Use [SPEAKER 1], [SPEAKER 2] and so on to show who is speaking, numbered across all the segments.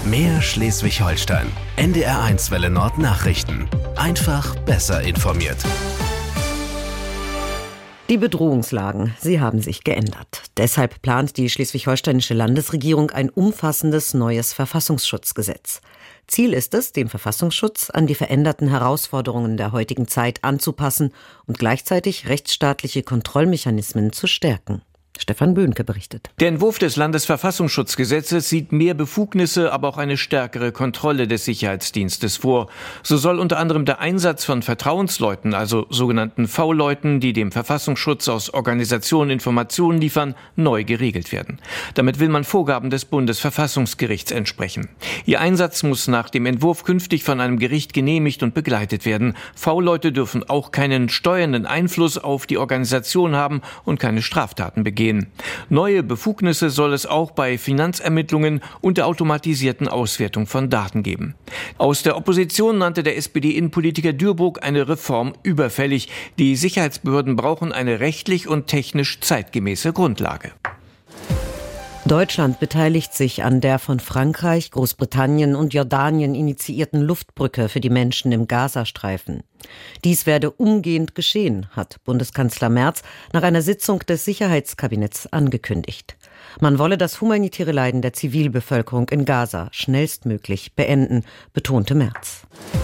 [SPEAKER 1] Mehr Schleswig-Holstein. NDR1 Welle Nord Nachrichten. Einfach besser informiert.
[SPEAKER 2] Die Bedrohungslagen, sie haben sich geändert. Deshalb plant die schleswig-holsteinische Landesregierung ein umfassendes neues Verfassungsschutzgesetz. Ziel ist es, den Verfassungsschutz an die veränderten Herausforderungen der heutigen Zeit anzupassen und gleichzeitig rechtsstaatliche Kontrollmechanismen zu stärken. Stefan Böhnke berichtet.
[SPEAKER 3] Der Entwurf des Landesverfassungsschutzgesetzes sieht mehr Befugnisse, aber auch eine stärkere Kontrolle des Sicherheitsdienstes vor. So soll unter anderem der Einsatz von Vertrauensleuten, also sogenannten V-Leuten, die dem Verfassungsschutz aus Organisationen Informationen liefern, neu geregelt werden. Damit will man Vorgaben des Bundesverfassungsgerichts entsprechen. Ihr Einsatz muss nach dem Entwurf künftig von einem Gericht genehmigt und begleitet werden. V-Leute dürfen auch keinen steuernden Einfluss auf die Organisation haben und keine Straftaten begehen. Neue Befugnisse soll es auch bei Finanzermittlungen und der automatisierten Auswertung von Daten geben. Aus der Opposition nannte der SPD-Innenpolitiker Dürburg eine Reform überfällig. Die Sicherheitsbehörden brauchen eine rechtlich und technisch zeitgemäße Grundlage.
[SPEAKER 2] Deutschland beteiligt sich an der von Frankreich, Großbritannien und Jordanien initiierten Luftbrücke für die Menschen im Gazastreifen. Dies werde umgehend geschehen, hat Bundeskanzler Merz nach einer Sitzung des Sicherheitskabinetts angekündigt. Man wolle das humanitäre Leiden der Zivilbevölkerung in Gaza schnellstmöglich beenden, betonte Merz.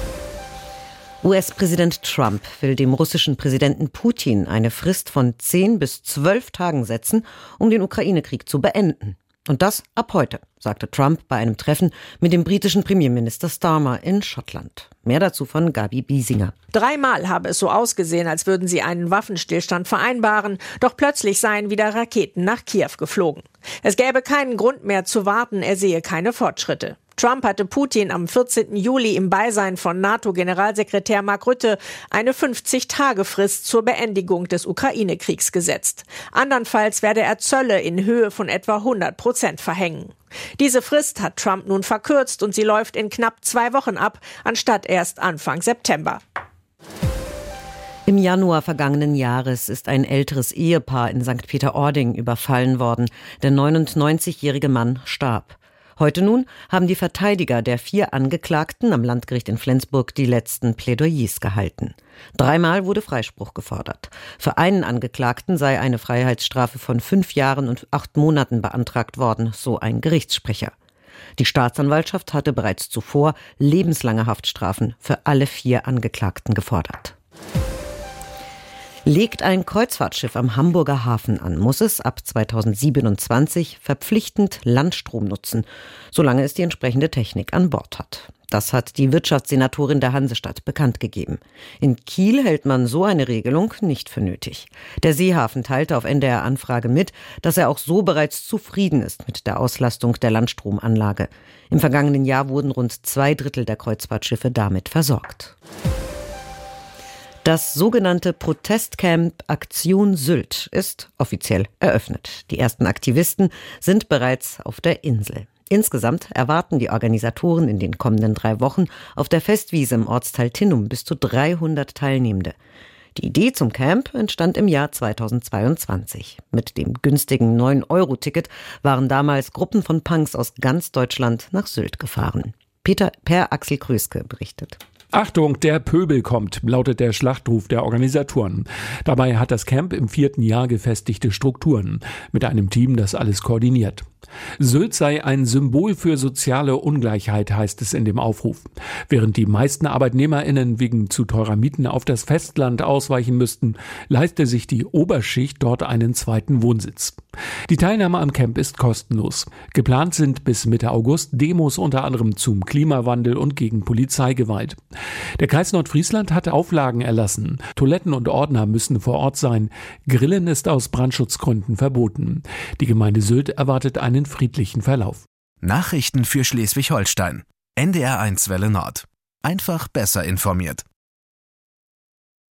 [SPEAKER 2] US-Präsident Trump will dem russischen Präsidenten Putin eine Frist von 10 bis 12 Tagen setzen, um den Ukraine-Krieg zu beenden. Und das ab heute, sagte Trump bei einem Treffen mit dem britischen Premierminister Starmer in Schottland. Mehr dazu von Gabi Biesinger.
[SPEAKER 4] 3-mal habe es so ausgesehen, als würden sie einen Waffenstillstand vereinbaren, doch plötzlich seien wieder Raketen nach Kiew geflogen. Es gäbe keinen Grund mehr zu warten, er sehe keine Fortschritte. Trump hatte Putin am 14. Juli im Beisein von NATO-Generalsekretär Mark Rutte eine 50-Tage-Frist zur Beendigung des Ukraine-Kriegs gesetzt. Andernfalls werde er Zölle in Höhe von etwa 100% verhängen. Diese Frist hat Trump nun verkürzt und sie läuft in knapp 2 Wochen ab, anstatt erst Anfang September.
[SPEAKER 2] Im Januar vergangenen Jahres ist ein älteres Ehepaar in St. Peter-Ording überfallen worden. Der 99-jährige Mann starb. Heute nun haben die Verteidiger der 4 Angeklagten am Landgericht in Flensburg die letzten Plädoyers gehalten. 3-mal wurde Freispruch gefordert. Für einen Angeklagten sei eine Freiheitsstrafe von 5 Jahren und 8 Monaten beantragt worden, so ein Gerichtssprecher. Die Staatsanwaltschaft hatte bereits zuvor lebenslange Haftstrafen für alle 4 Angeklagten gefordert. Legt ein Kreuzfahrtschiff am Hamburger Hafen an, muss es ab 2027 verpflichtend Landstrom nutzen, solange es die entsprechende Technik an Bord hat. Das hat die Wirtschaftssenatorin der Hansestadt bekannt gegeben. In Kiel hält man so eine Regelung nicht für nötig. Der Seehafen teilte auf NDR Anfrage mit, dass er auch so bereits zufrieden ist mit der Auslastung der Landstromanlage. Im vergangenen Jahr wurden rund 2/3 der Kreuzfahrtschiffe damit versorgt. Das sogenannte Protestcamp Aktion Sylt ist offiziell eröffnet. Die ersten Aktivisten sind bereits auf der Insel. Insgesamt erwarten die Organisatoren in den kommenden 3 Wochen auf der Festwiese im Ortsteil Tinnum bis zu 300 Teilnehmende. Die Idee zum Camp entstand im Jahr 2022. Mit dem günstigen 9-Euro-Ticket waren damals Gruppen von Punks aus ganz Deutschland nach Sylt gefahren. Per Axel Kröske berichtet.
[SPEAKER 5] Achtung, der Pöbel kommt, lautet der Schlachtruf der Organisatoren. Dabei hat das Camp im 4. Jahr gefestigte Strukturen, mit einem Team, das alles koordiniert. Sylt sei ein Symbol für soziale Ungleichheit, heißt es in dem Aufruf. Während die meisten ArbeitnehmerInnen wegen zu teurer Mieten auf das Festland ausweichen müssten, leiste sich die Oberschicht dort einen zweiten Wohnsitz. Die Teilnahme am Camp ist kostenlos. Geplant sind bis Mitte August Demos unter anderem zum Klimawandel und gegen Polizeigewalt. Der Kreis Nordfriesland hat Auflagen erlassen. Toiletten und Ordner müssen vor Ort sein. Grillen ist aus Brandschutzgründen verboten. Die Gemeinde Sylt erwartet einen friedlichen Verlauf.
[SPEAKER 1] Nachrichten für Schleswig-Holstein. NDR1 Welle Nord. Einfach besser informiert.